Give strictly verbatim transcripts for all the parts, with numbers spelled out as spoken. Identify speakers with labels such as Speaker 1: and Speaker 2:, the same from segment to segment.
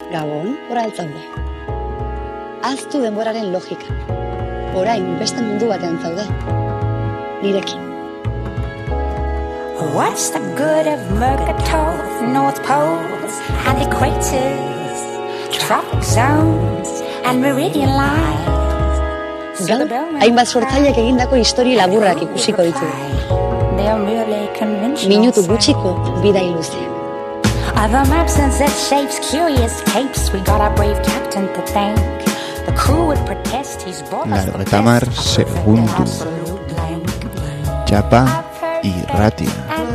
Speaker 1: Gabon, ora altzaude. Aztu denboraren logika. Orain beste mundu batean zaude. Nirekin.
Speaker 2: What's the good of Mercator, North Poles, and equators, tropic zones, and meridian lines?
Speaker 1: Gaur, hainbat sortzaileak egindako histori laburrak ikusiko ditugu. Minutu gutxiko bidai luzeak.
Speaker 2: Other maps and set shapes, curious capes. We got our brave captain to thank. The crew would protest his borders.
Speaker 3: Claro, Tamar, segundo. Chapa y Ratia.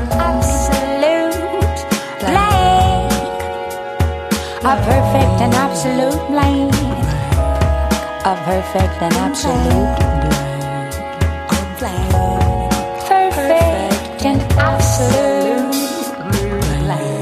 Speaker 2: A perfect and absolute blank. A perfect and absolute blank. Perfect and absolute blank.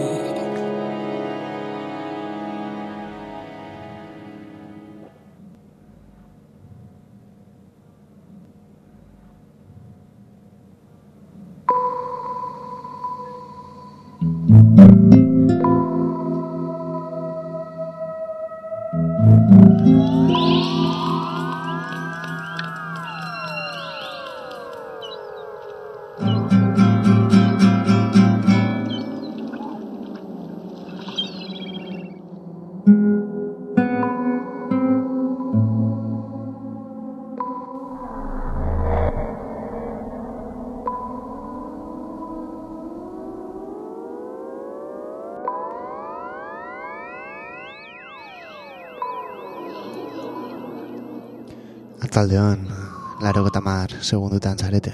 Speaker 3: Atzaldeon, laurogeita hamar segundutan zarete.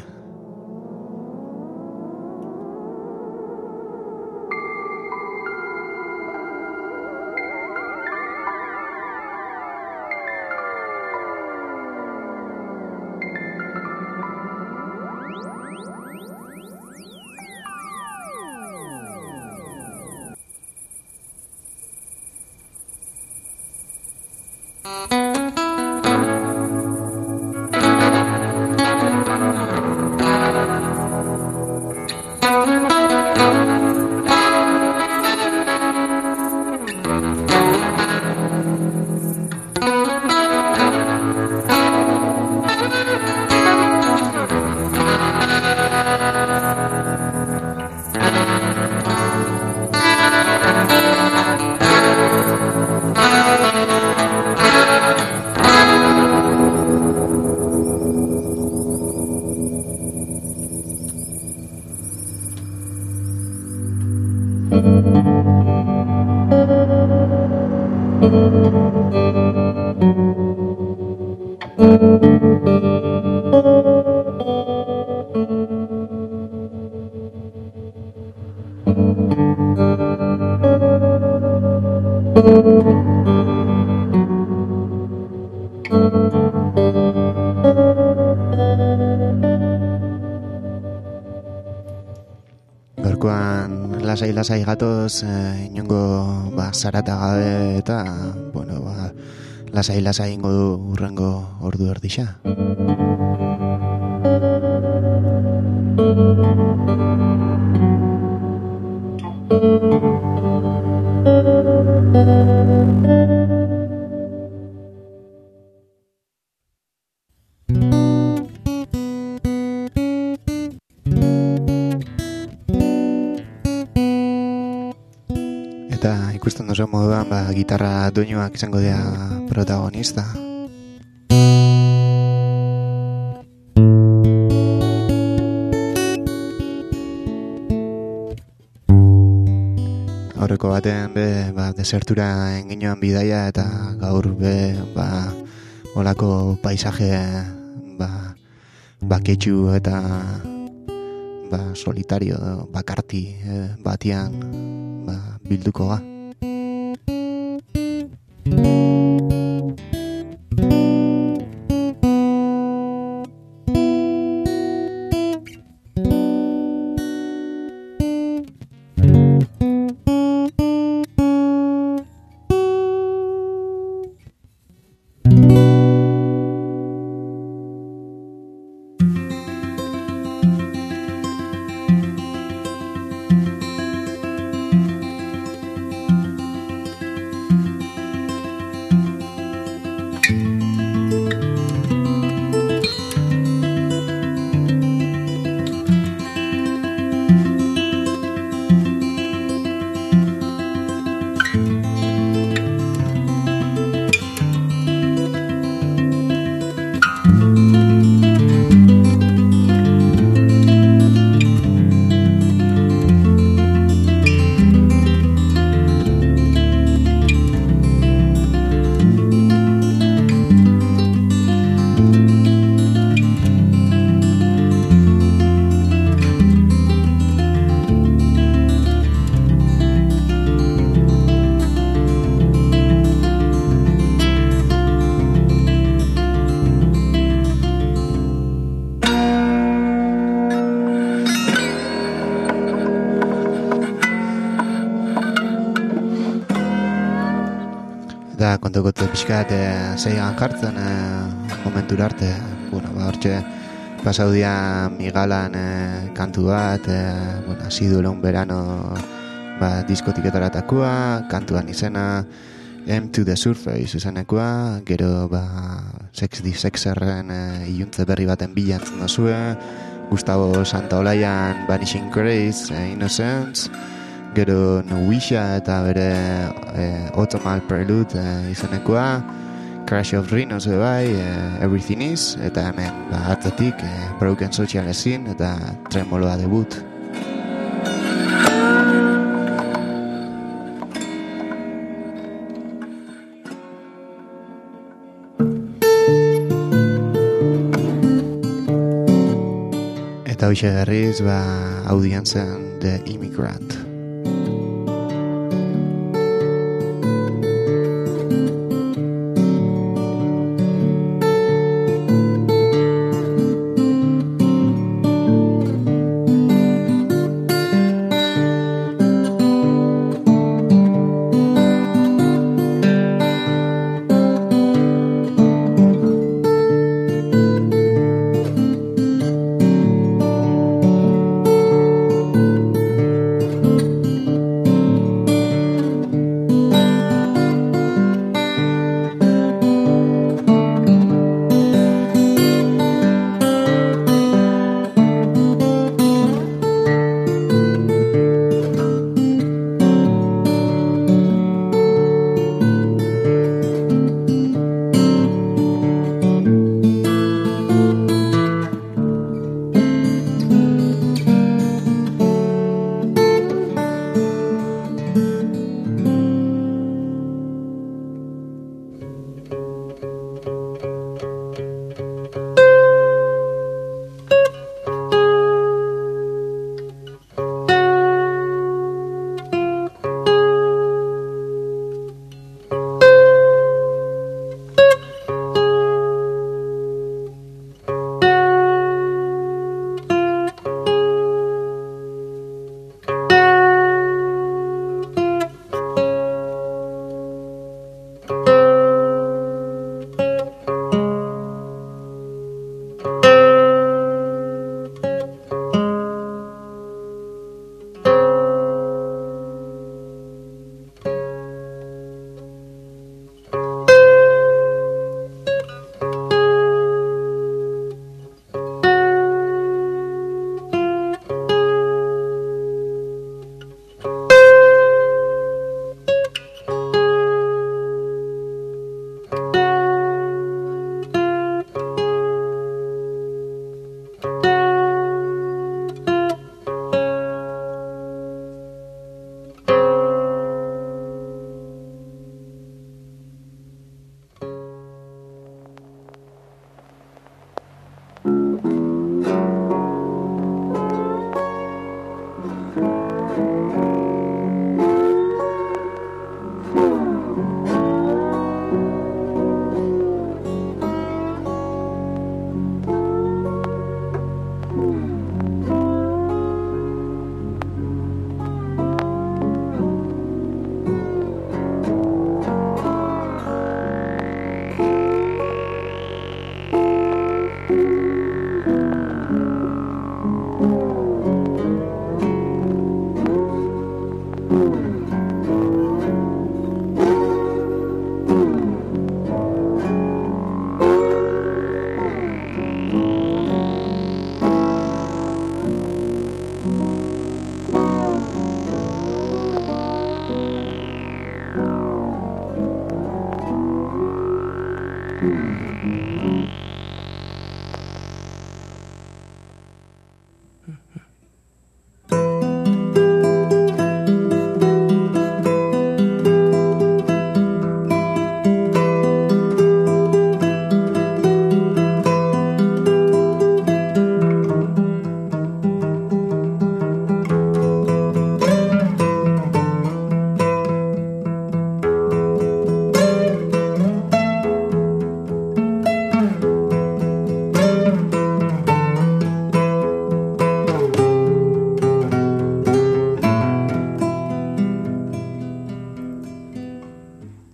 Speaker 3: Gaurkoan lasai-lasai gatoz, eh, inongo ba, zarata gabe eta bueno, ba, lasai-lasai ingo du urrengo ordu erdixa. Eta ikusten duzu moduan, ba, gitarra doinuak izango dira protagonista. Aurreko batean be, ba, desertura enginoan bidaia eta gaur be, ba, olako paisaje ba, baketxu eta ba, solitario bakarti eh, batian ba, bilduko ga. Da, kontokote pixkat e, zeigan jartzen e, momentura arte. Bueno, ba, hortxe pasaudia Migalan e, kantu bat, e, bueno, asidu leun berano ba, diskotiketaratako, kantuan izena M to the Surface izanekoa, gero ba, Sex the Sexerren e, iluntze berri baten bilantzen dozue, Gustavo Santaolaian Vanishing Grace, e, Innocence, gero Nuisha eta bere e, Autumnal Prelude e, izanekoa, Crash of Rhinos bai, e, Everything Is, eta hemen ba, atzatik e, Broken Social Scene eta Tremoloa debut. Eta hoxe berriz, ba, audientzen The Immigrant.
Speaker 4: Thank you.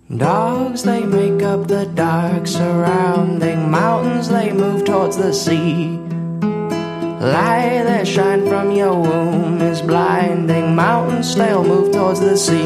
Speaker 4: Dogs, they make up the dark surrounding mountains, they move towards the sea. Light that shine from your womb is blinding mountains, they'll move towards the sea.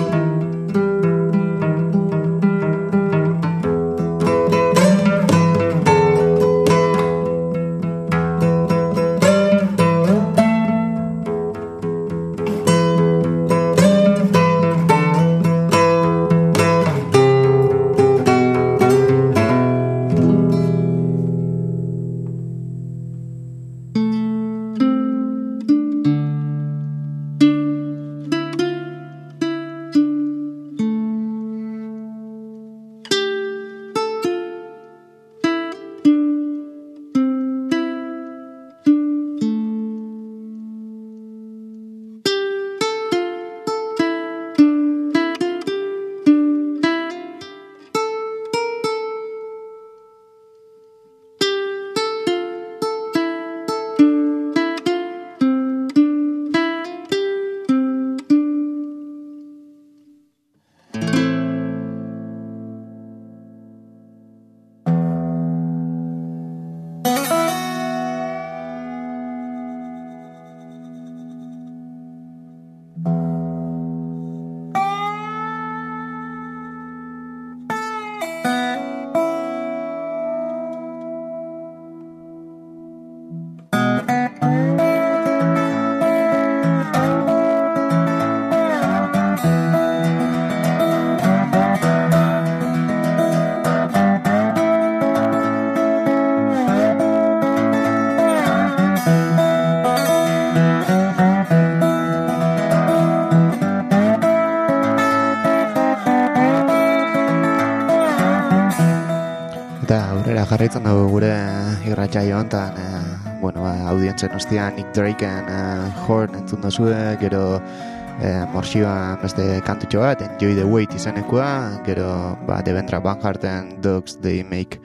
Speaker 3: Jarraitzen dugu gure irratsaio honetan, eh, bueno, ba, audientzen ostian Nick Draken eh, Horn entzun dozue, gero eh, Morsioan beste kantutxo bat, Enjoy the Wait izanekoa, gero ba, Devendra Banharten Dogs They Make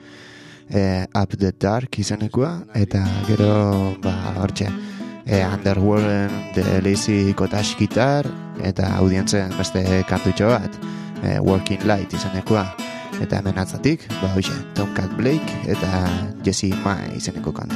Speaker 3: eh, Up the Dark izanekoa, eta gero ba, hortxe eh, Underworld The Lazy Cottage Guitar, eta audientzen beste kantutxo bat, eh, Working Light izanekoa. Eta hemen atzatik, ba hoxe, Tomcat Blake eta Jesse Mai izeneko kanta.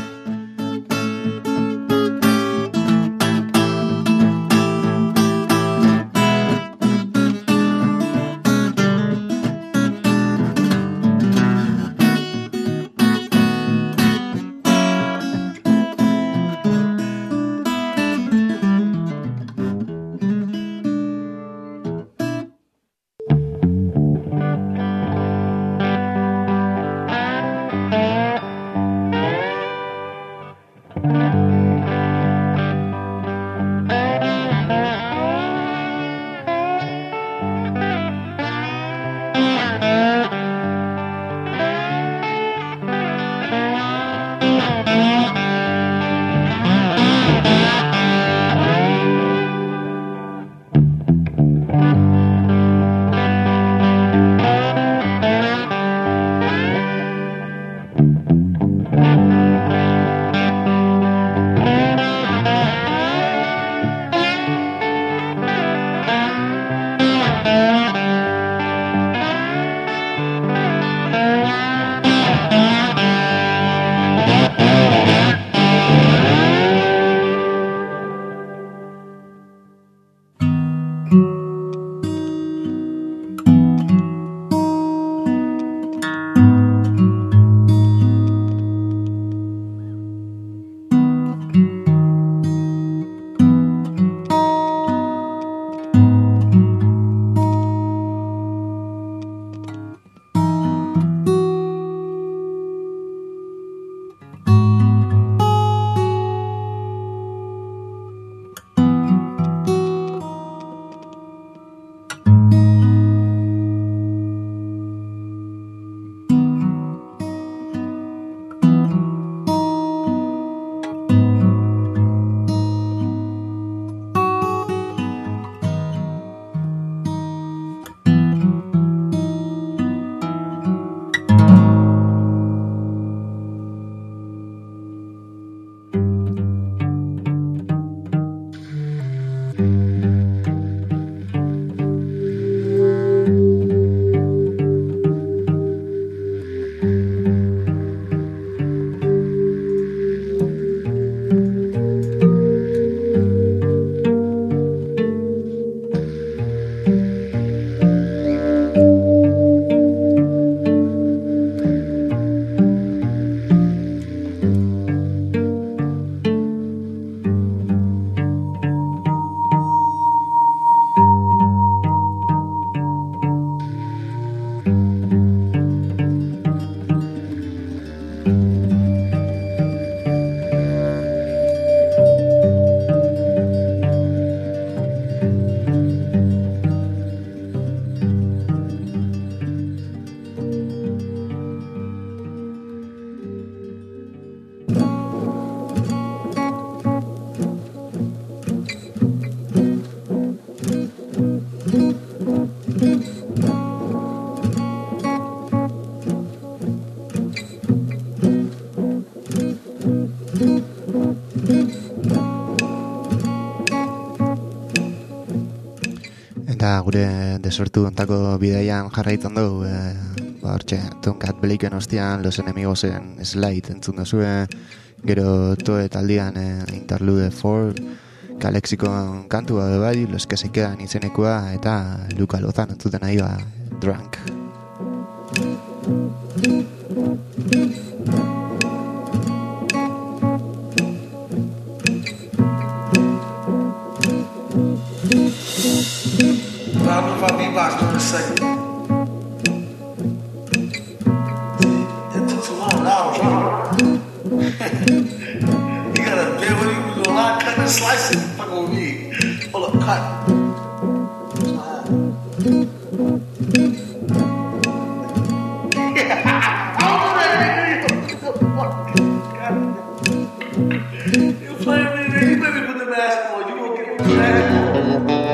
Speaker 3: gure desortu ontako bideian jarraitzen dugu, e, ba, hortxe, Tonkat Beliken ostian, Los Enemigosen Slide entzun duzue, gero toe taldean e, Interlude four, Kalexikon kantua de bai, Los que se quedan izenekoa, eta Luka Lozano entzuten nahi ba, Drunk.
Speaker 5: I don't know if I beatbox for a second. It took so long. Now I'm trying. You gotta bear with me. We do a lot of cutting and slicing. Fucking with me. Hold up, cut. You playing with me, you let me put the mask on. You gonna get the mask on.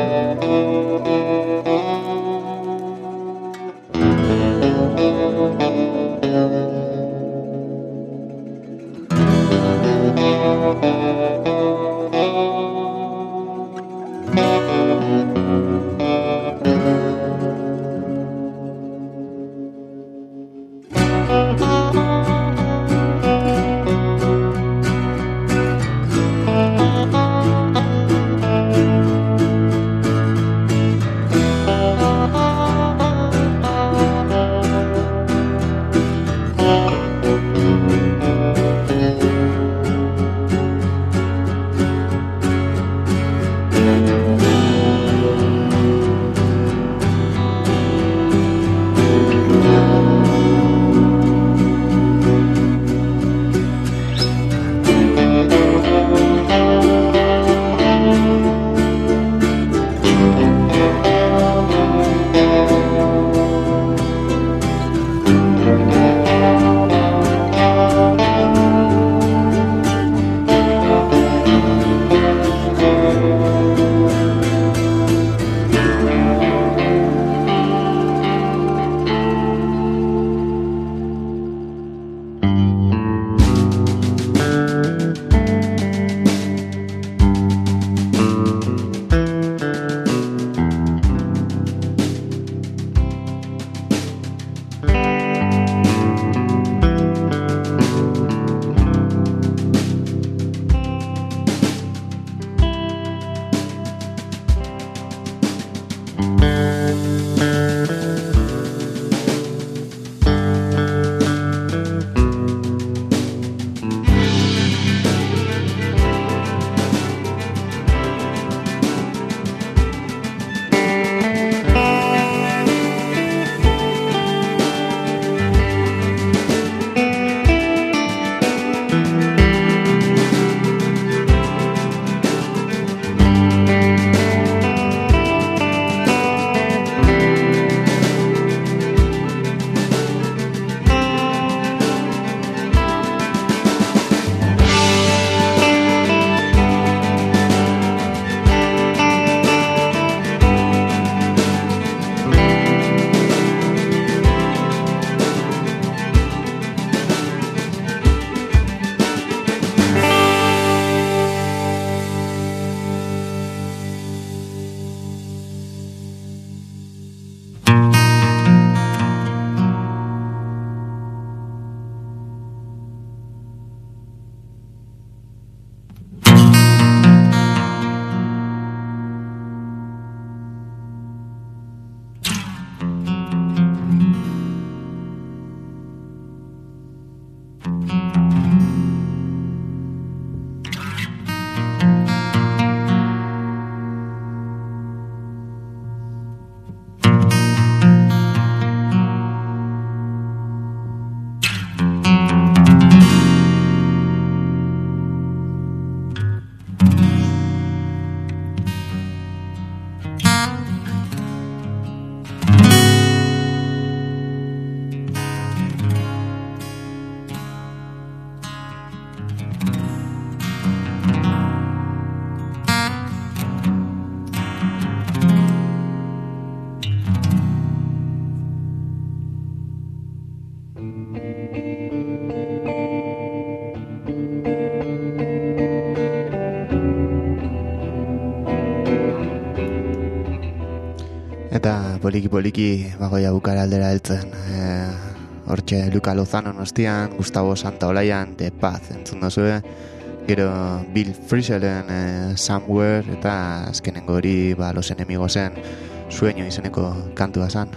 Speaker 3: Eta poliki-poliki bagoia bukara aldera heltzen. E, hortxe Luca Lozano nostian, Gustavo Santaolaian The Path entzun dozue. Gero Bill Frisellen e, Somewhere, eta azkenengo hori ba, Los Enemigosen Sueño izeneko kantua zan.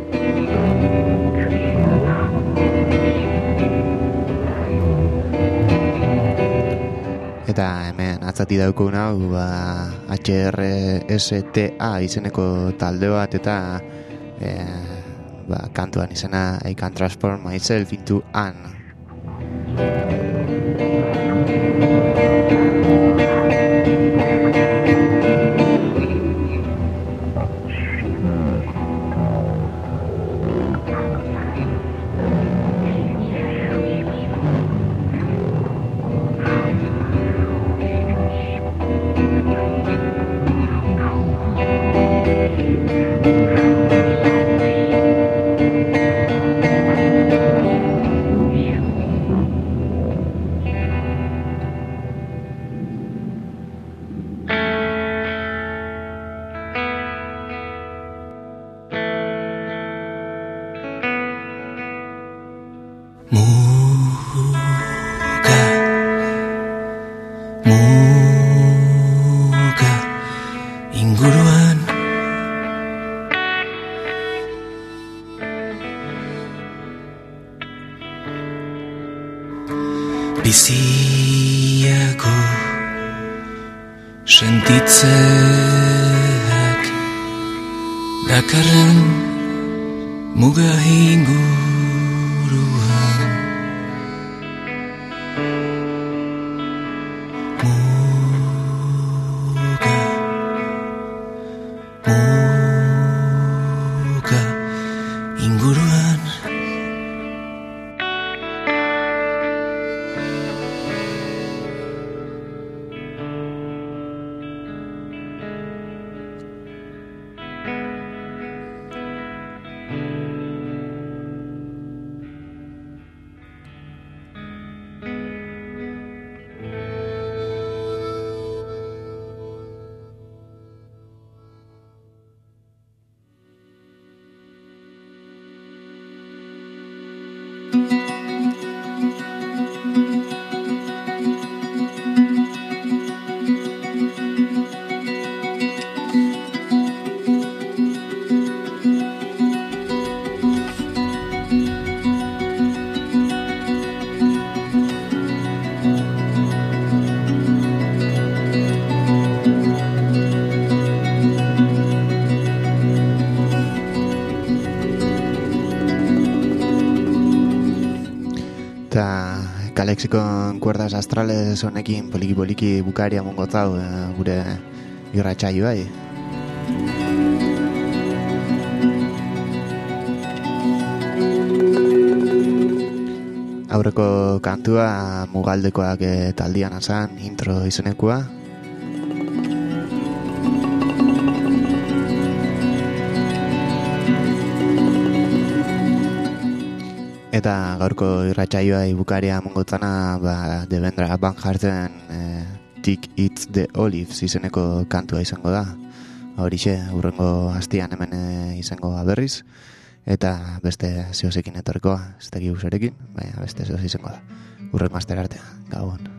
Speaker 3: Eta hemen atzati dauko hau ba, H R S T A izeneko talde bat, eta e, ba, kantuan izena I Can Transform Myself into Anne.
Speaker 6: Biziako sentitzeak dakarren muga inguruan, muga, muga inguruan.
Speaker 3: Kalexikon Cuerdas Astrales honekin poliki-poliki bukaria mongotzau e, gure irratsaio bai. Aurreko kantua Mugaldekoak e, taldian azan intro izenekoa. Eta gaurko irratsaioa bukaria mongotzana ba, Devendra Banharten e, Tick It's the Olives izeneko kantua izango da. Horixe, hurrengo hastian hemen e, izango berriz. Eta beste zehozekin etorrikoa, ez teki usarekin, baina beste zehoz izango da. Hurrengo astera arte, gabon.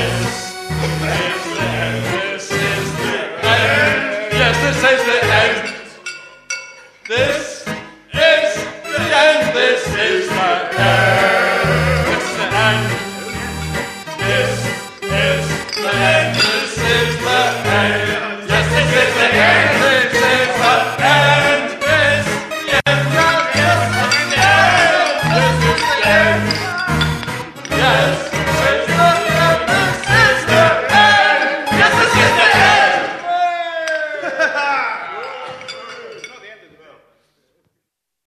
Speaker 5: This is the end.